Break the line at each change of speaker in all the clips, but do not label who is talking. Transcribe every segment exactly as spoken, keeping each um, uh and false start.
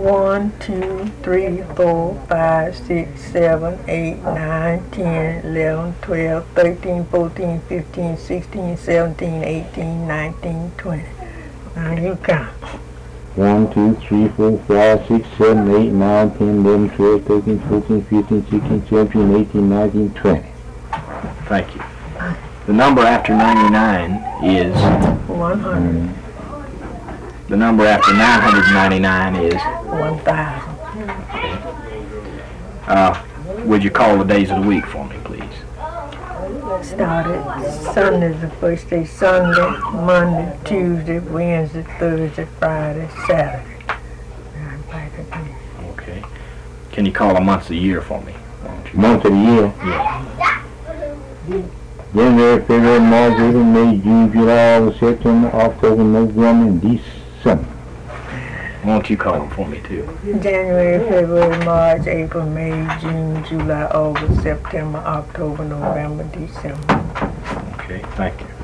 one, two, three, four, five, six, seven, eight, nine, ten, eleven, twelve, thirteen, fourteen, fifteen, sixteen, seventeen, eighteen, nineteen, twenty. Now you count.
one, two, three, four, five, six, seven, eight, nine, ten, eleven, twelve, thirteen, fourteen, fifteen, sixteen, seventeen, eighteen, nineteen, twenty.
Thank you. The number after ninety-nine is?
one hundred.
The number after nine hundred ninety-nine is?
one thousand.
Okay. Uh, would you call the days of the week for me, please?
Started Sunday's the first day, Sunday, Monday, Tuesday, Wednesday, Thursday, Friday, Saturday. I'm back again.
Okay. Can you call the months of the year for me?
Month of the year?
Yeah.
January, February, March, April, May, June, July, August, September, October, November, and December.
Why don't you call them for me, too?
January, February, March, April, May, June, July, August, September, October, November, December.
Okay, thank you.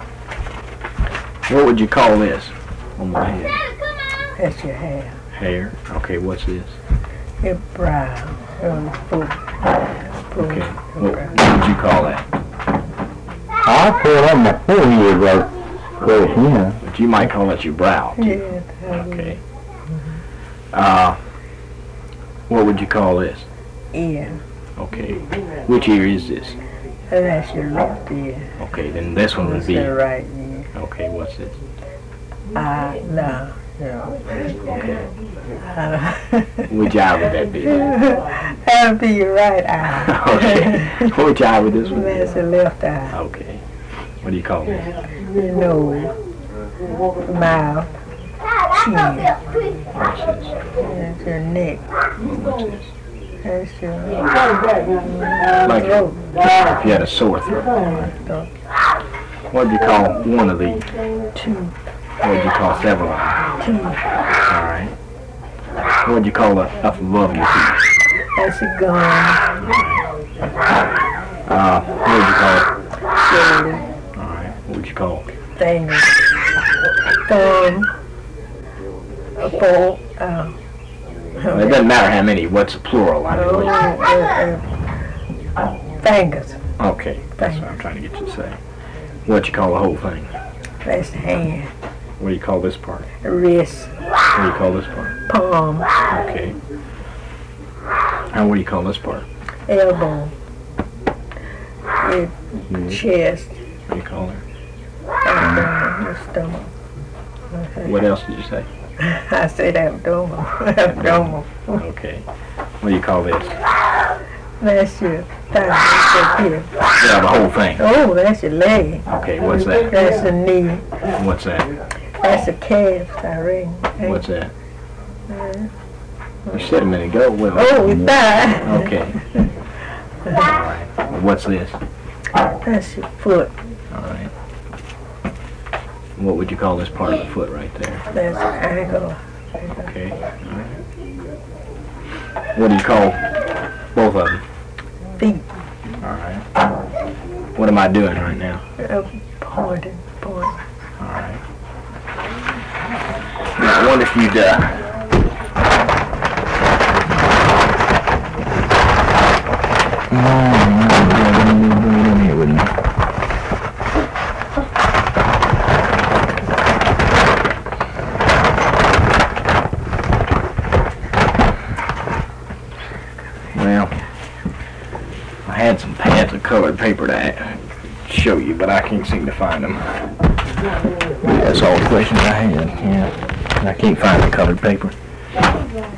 What would you call this on my head?
That's your hair.
Hair. Okay, what's this?
Your brow. Your foot.
Okay. What, what would you call that?
I put it on my forehead right close here.
But you might call that your brow, too.
Yeah.
Okay. Uh, what would you call this?
Ear.
Okay. Which ear is this?
That's your left ear.
Okay, then this one would
That's
be.
your right ear.
Okay, what's this?
Ah, no. No.
Okay.
Uh,
Which eye would that be?
that would be your right eye.
Okay. Which eye would this one be?
That's your left eye.
Okay. What do you call this?
Your nose, mouth, chin.
What's this?
That's your neck.
What's this?
That's your
Like
throat.
if you had a sore throat.
Throat.
What would you call one of these?
Tooth.
What would you call several of them?
Teeth.
Alright. What would you call the up above your teeth?
That's a gum.
Uh, what would you call it?
Shoulder.
Alright. What would you call it?
Finger. Thumb. A fork. Uh,
Well, it doesn't matter how many. What's the plural? I mean,
uh,
what-
uh, fingers.
okay. That's what I'm trying to get you to say. What do you call the whole thing?
That's hand.
What do you call this part?
Wrist.
What do you call this part?
Palm.
Okay. And what do you call this part?
Elbow. Your chest.
What do you call it?
Abdomen. Your stomach.
What else did you say?
I said abdomen. Abdomen.
Okay. What do you call this?
That's your thigh. That's your hip.
Yeah, the whole thing.
Oh, that's your leg.
Okay, what's that?
That's the knee.
What's that?
That's the calf, I reckon.
What's that? You said a minute ago. Wait a minute.
Oh, your thigh.
Okay. Alright. What's this?
That's your foot.
Alright. What would you call this part of the foot right there?
That's your ankle.
Okay. Alright. What do you call both of them?
Feet.
Alright. What am I doing right now?
Uh, pointing. Pointing.
Alright. Now, I wonder if you'd, uh... Well, I had some pads of colored paper to show you, but I can't seem to find them. That's all the questions I had, yeah. I can't find the colored paper.